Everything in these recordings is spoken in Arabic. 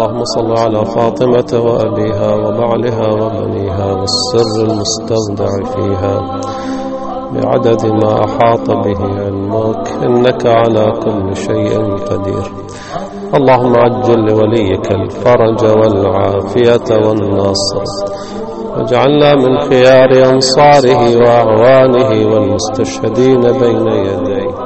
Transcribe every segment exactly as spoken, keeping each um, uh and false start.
اللهم صل على فاطمة وأبيها وبعلها وبنيها والسر المستودع فيها بعدد ما أحاط به علمك، إنك على كل شيء قدير. اللهم عجل لوليك الفرج والعافية والنصر، واجعلنا من خيار أنصاره وأعوانه والمستشهدين بين يديه.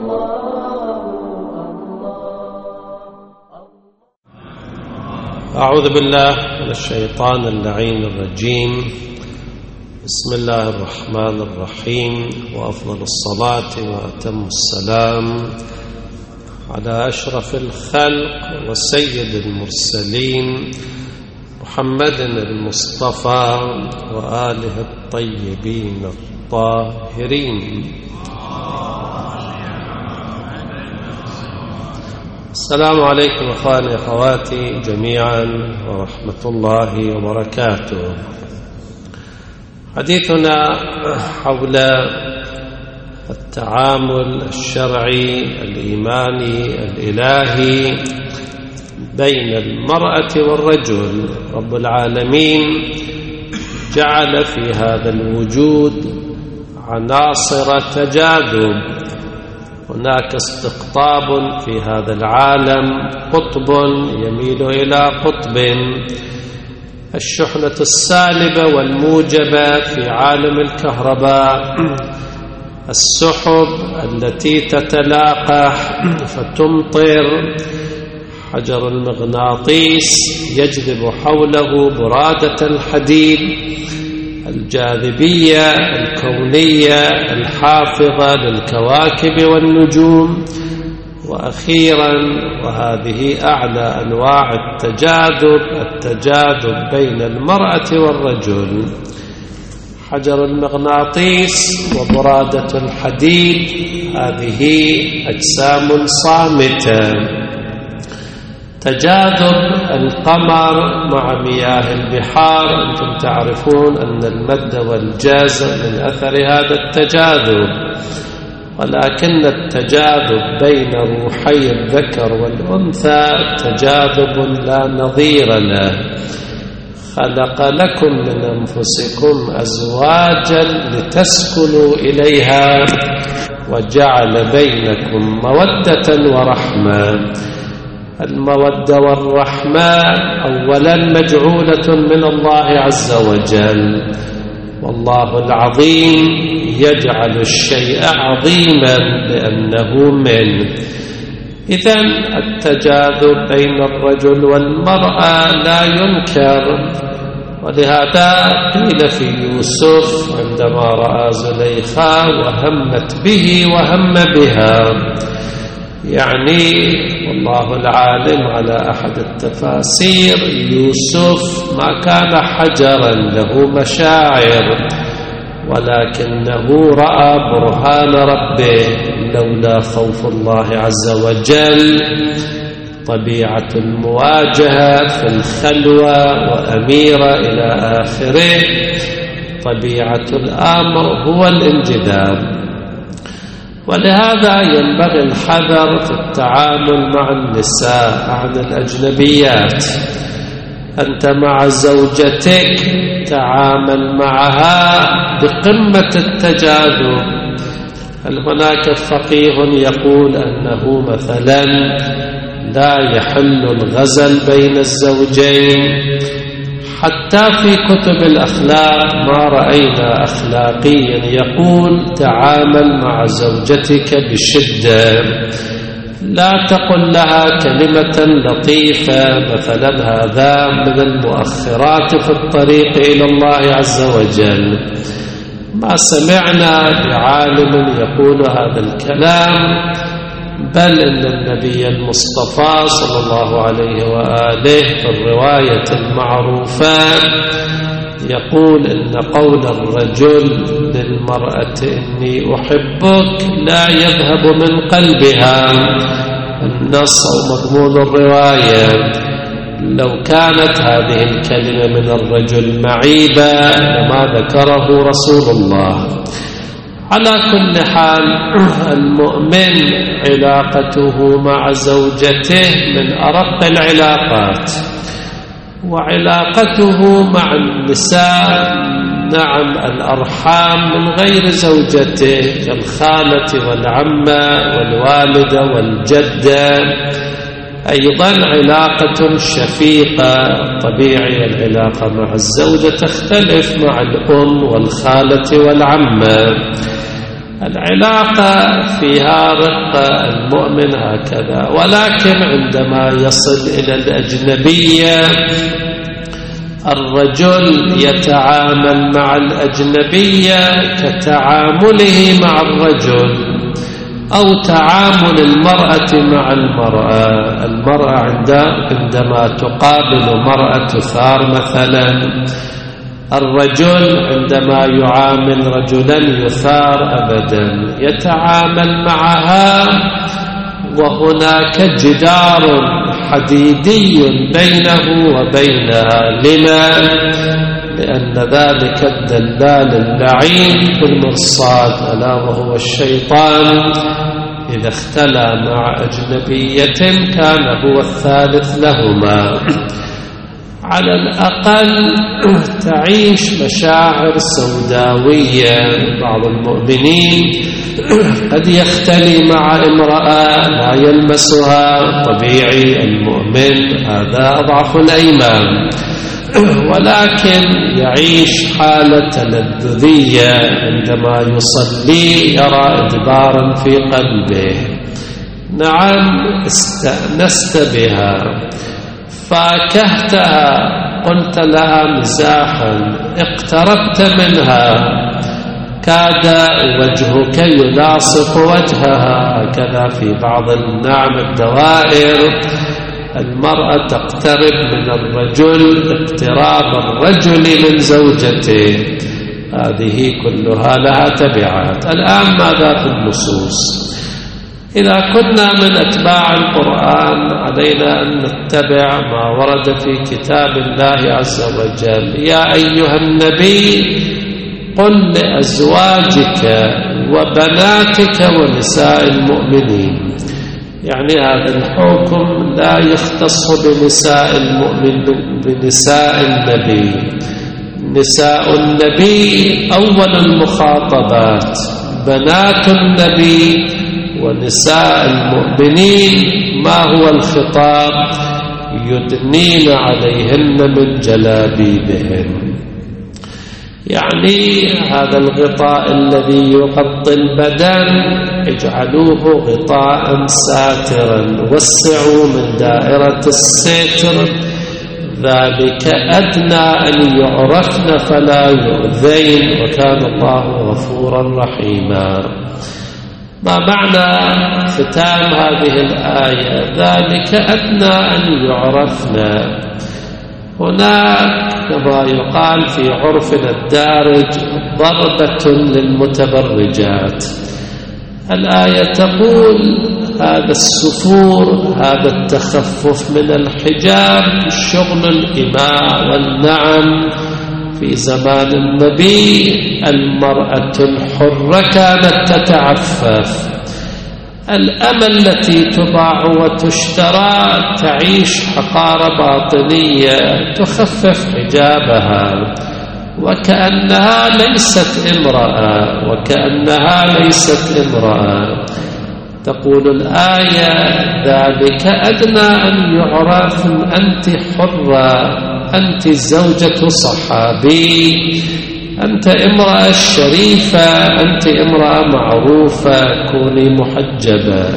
أعوذ بالله من الشيطان اللعين الرجيم. بسم الله الرحمن الرحيم، وأفضل الصلاة وأتم السلام على أشرف الخلق وسيد المرسلين محمد المصطفى وآله الطيبين الطاهرين. السلام عليكم أخواني أخواتي جميعا ورحمة الله وبركاته. حديثنا حول التعامل الشرعي الإيماني الإلهي بين المرأة والرجل. رب العالمين جعل في هذا الوجود عناصر تجاذب. هناك استقطاب في هذا العالم، قطب يميل إلى قطب. الشحنة السالبة والموجبة في عالم الكهرباء، السحب التي تتلاقح فتمطر، حجر المغناطيس يجذب حوله برادة الحديد، الجاذبية الكونية الحافظة للكواكب والنجوم، وأخيرا وهذه أعلى أنواع التجاذب، التجاذب بين المرأة والرجل، حجر المغناطيس وبرادة الحديد. هذه أجسام صامتة. تجاذب القمر مع مياه البحار، أنتم تعرفون أن المد والجزر من أثر هذا التجاذب، ولكن التجاذب بين روحي الذكر والأنثى تجاذب لا نظير له. خلق لكم من أنفسكم أزواجا لتسكنوا إليها وجعل بينكم مودة ورحمة. المودة والرحمة أولا مجعولة من الله عز وجل، والله العظيم يجعل الشيء عظيما لأنه منه. إذن التجاذب بين الرجل والمرأة لا ينكر، ولهذا قيل في يوسف عندما رأى زليخا وهمت به وهم بها، يعني والله العالم على أحد التفاسير يوسف ما كان حجرا له مشاعر، ولكنه رأى برهان ربه. لولا خوف الله عز وجل، طبيعة المواجهة في الخلوة وأميرة إلى آخره، طبيعة الأمر هو الانجذاب. ولهذا ينبغي الحذر في التعامل مع النساء عن الأجنبيات. أنت مع زوجتك تعامل معها بقمة التجاذب. هل هناك فقيه يقول أنه مثلا لا يحل الغزل بين الزوجين؟ حتى في كتب الأخلاق ما رأينا أخلاقيا يقول تعامل مع زوجتك بشدة، لا تقل لها كلمة لطيفة مثلا. هذا من المؤخرات في الطريق إلى الله عز وجل. ما سمعنا لعالم يقول هذا الكلام، بل إن النبي المصطفى صلى الله عليه وآله في الرواية المعروفة يقول إن قول الرجل للمرأة إني أحبك لا يذهب من قلبها. النص أو مضمون الرواية لو كانت هذه الكلمة من الرجل معيبة لما ذكره رسول الله. على كل حال المؤمن علاقته مع زوجته من أرق العلاقات. وعلاقته مع النساء نعم الأرحام من غير زوجته كالخالة والعمة والوالدة والجدة أيضا علاقة شفيقة. طبيعي العلاقة مع الزوجة تختلف مع الأم والخالة والعمة. العلاقة فيها رقة المؤمن هكذا، ولكن عندما يصل إلى الأجنبية الرجل يتعامل مع الأجنبية كتعامله مع الرجل أو تعامل المرأة مع المرأة. المرأة عندما تقابل مرأة تثار مثلا، الرجل عندما يعامل رجلا يثار أبدا، يتعامل معها وهناك جدار حديدي بينه وبينها. لما؟ لأن ذلك الدلال اللعين في المرصاد ألا وهو الشيطان إذا اختلى مع أجنبية كان هو الثالث لهما. على الأقل تعيش مشاعر سوداوية. بعض المؤمنين قد يختلي مع امرأة لا يلمسها، طبيعي المؤمن هذا أضعف الأيمان، ولكن يعيش حالة تلذذية عندما يصلي يرى إدبارا في قلبه. نعم استأنست بها، فاكهتها، قلت لها مزاحا، اقتربت منها، كاد وجهك يلاصق وجهها. هكذا في بعض النعم الدوائر المرأة تقترب من الرجل اقتراب الرجل من زوجته. هذه كلها لها تبعات. الآن ماذا في النصوص؟ إذا كنا من أتباع القرآن علينا أن نتبع ما ورد في كتاب الله عز وجل. يا أيها النبي قل لأزواجك وبناتك ونساء المؤمنين. يعني هذا الحكم لا يختص بنساء المؤمن بنساء النبي. نساء النبي أول المخاطبات، بنات النبي ونساء المؤمنين ما هو الخطاب؟ يدنين عليهن من جلابيبهن. يعني هذا الغطاء الذي يغطي البدن اجعلوه غطاء ساترا، وسعوا من دائرة الستر، ذلك أدنى أن يعرفن فلا يؤذين، وكان الله غفورا رحيما. ما معنى ختام هذه الآية؟ ذلك أدنى أن يعرفن. هناك كما يقال في عرفنا الدارج ضربة للمتبرجات. الآية تقول هذا السفور، هذا التخفف من الحجاب شغل الإماء والنعم. في زمان النبي المرأة الحرة كانت تتعفف. الأمة التي تباع وتشترى تعيش حقارة باطنية، تخفف حجابها وكأنها ليست امرأة، وكأنها ليست امرأة. تقول الآية ذلك أدنى أن يعرف أنت حرة، أنت زوجة صحابي، أنت امرأة شريفة، أنت امرأة معروفة، كوني محجبة.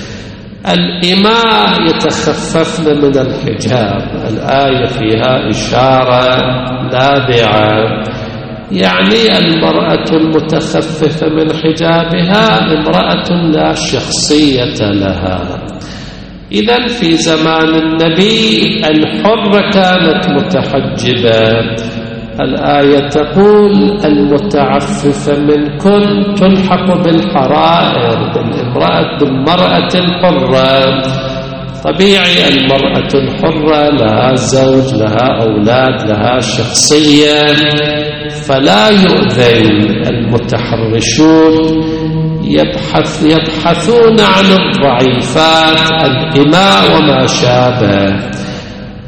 الإماء يتخففن من الحجاب. الآية فيها إشارة لاذعة، يعني المرأة المتخففة من حجابها امرأة لا شخصية لها. إذن في زمان النبي الحرة كانت متحجبة. الآية تقول المتعففة منكن تلحق بالحرائر، بالامرأة بالمرأة الحرة. طبيعي المرأة الحرة لها زوج، لها أولاد، لها شخصية، فلا يؤذين. المتحرشون يبحث يبحثون عن الضعيفات، الإماء وما شابه.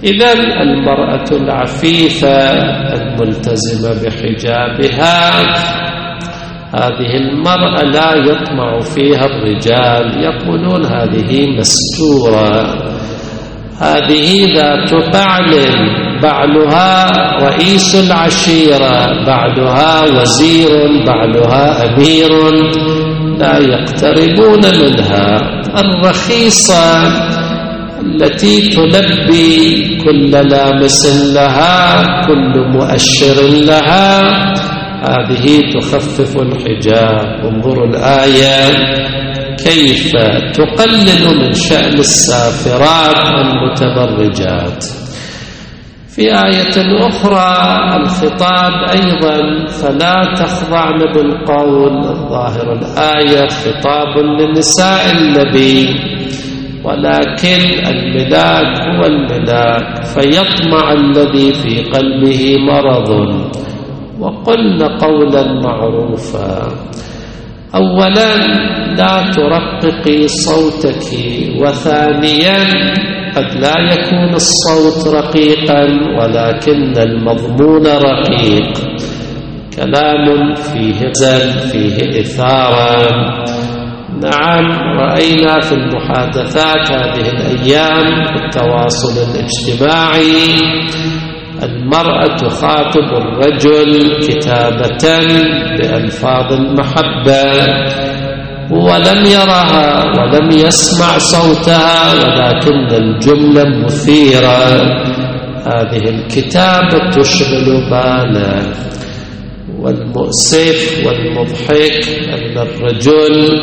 إذن المرأة العفيفة الملتزمة بحجابها، هذه المرأة لا يطمع فيها الرجال، يقولون هذه مستورة، هذه ذات بعل، بعلها رئيس العشيرة، بعلها وزير، بعلها أمير، لا يقتربون منها. الرخيصة التي تلبي كل لامس لها، كل مؤشر لها، هذه تخفف الحجاب. انظروا الآية كيف تقلل من شأن السافرات المتبرجات. في آية أخرى الخطاب أيضا فلا تخضعن بالقول، ظاهر الآية خطاب لنساء النبي، ولكن الملاك هو الملاك، فيطمع الذي في قلبه مرض. وقلن قولا معروفا. أولا لا ترققي صوتك، وثانيا قد لا يكون الصوت رقيقا ولكن المضمون رقيق، كلام فيه زل، فيه إثارة. نعم، رأينا في المحادثات هذه الأيام التواصل الاجتماعي المرأة تخاطب الرجل كتابة بألفاظ المحبة، ولم يرها ولم يسمع صوتها، ولكن الجملة مثيرة. هذه الكتابة تشغل باله. والمؤسف والمضحك أن الرجل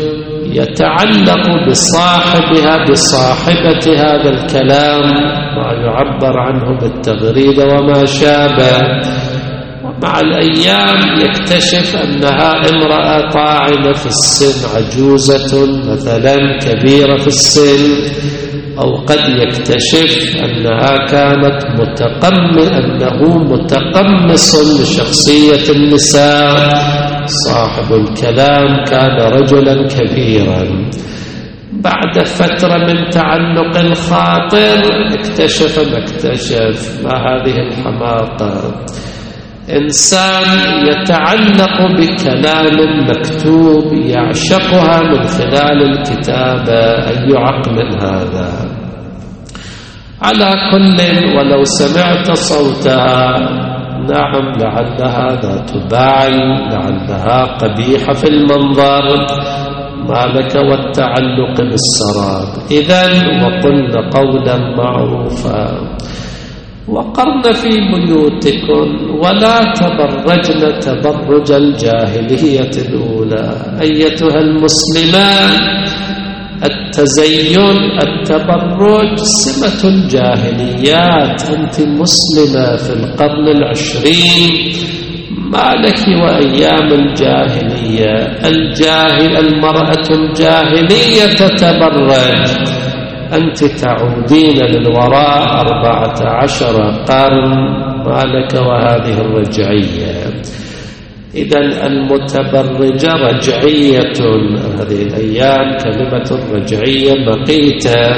يتعلق بصاحبها بصاحبة هذا الكلام، ما يعبر عنه بالتغريد وما شابه، ومع الأيام يكتشف أنها امرأة طاعنة في السن، عجوزة مثلا كبيرة في السن، أو قد يكتشف أنها كانت متقم أنه متقمص لشخصية النساء، صاحب الكلام كان رجلا كبيرا. بعد فترة من تعلق الخاطر اكتشف ما اكتشف. ما هذه الحماقة؟ إنسان يتعلق بكلام مكتوب يعشقها من خلال الكتابة، أي عقل هذا؟ على كل، ولو سمعت صوتها نعم لعلها ذات باعي، لعلها قبيحة في المنظر، ما لك والتعلق بالسراب. إذن وقلن قولا معروفا. وقرن في بيوتكن ولا تبرجن تبرج الجاهلية الأولى. أيتها المسلمان، التزين التبرج سمة الجاهليات. أنت مسلمة في القرن العشرين، ما لك وأيام الجاهلية. الجاهل المرأة الجاهلية تتبرج، أنت تعودين للوراء أربعة عشر قرن، ما لك وهذه الرجعية. إذن المتبرجة رجعية. هذه الأيام كلمة الرجعية مقيتة.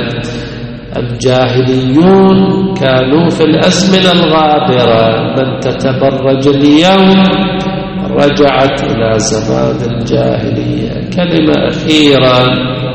الجاهليون كانوا في الأزمنة الغابرة، من تتبرج اليوم رجعت إلى زمان الجاهلية. كلمة أخيرة،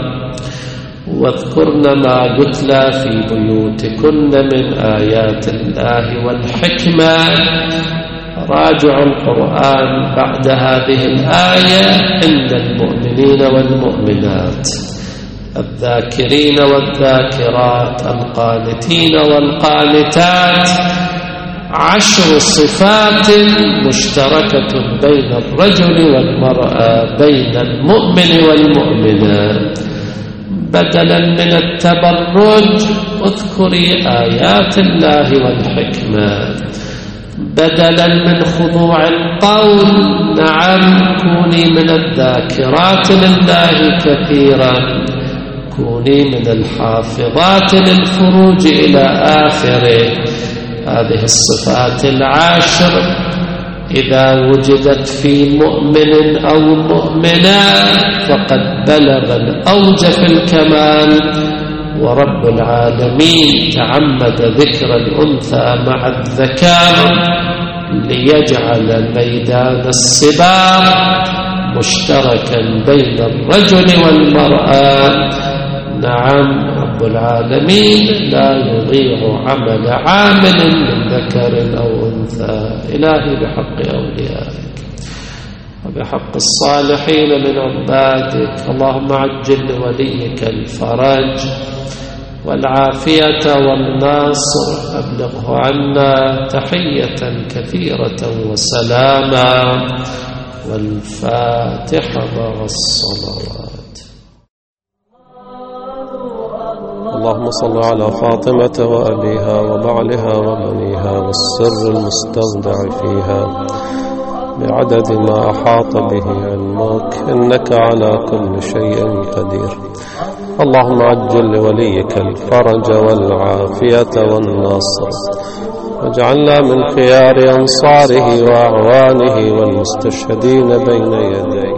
واذكرن ما يتلى في بيوتكن من آيات الله والحكمة. راجعوا القرآن بعد هذه الآية إن المؤمنين والمؤمنات، الذاكرين والذاكرات، القانتين والقانتات، عشر صفات مشتركة بين الرجل والمرأة، بين المؤمن والمؤمنة. بدلا من التبرج اذكري آيات الله والحكمة، بدلا من خضوع القول نعم كوني من الذاكرات لله كثيرا، كوني من الحافظات للفروج إلى آخره. هذه الصفات العاشر إذا وجدت في مؤمن أو مؤمنة فقد بلغ الأوج في الكمال، ورب العالمين تعمد ذكر الأنثى مع الذكر ليجعل ميدان السباق مشتركا بين الرجل والمرأة. نعم، رب العالمين لا يضيع عمل عامل من ذكر أو أنثى. إلهي بحق أوليائك وبحق الصالحين من عبادك، اللهم عجل لوليك الفرج والعافية والنصر، أبلغه عنا تحية كثيرة وسلاما. والفاتحة مع الصلوات. اللهم صل على فاطمة وأبيها وبعلها وبنيها والسر المستودع فيها بعدد ما أحاط به علمك، إنك على كل شيء قدير. اللهم عجل لوليك الفرج والعافية والنصر، واجعلنا من خيار أنصاره وأعوانه والمستشهدين بين يديه.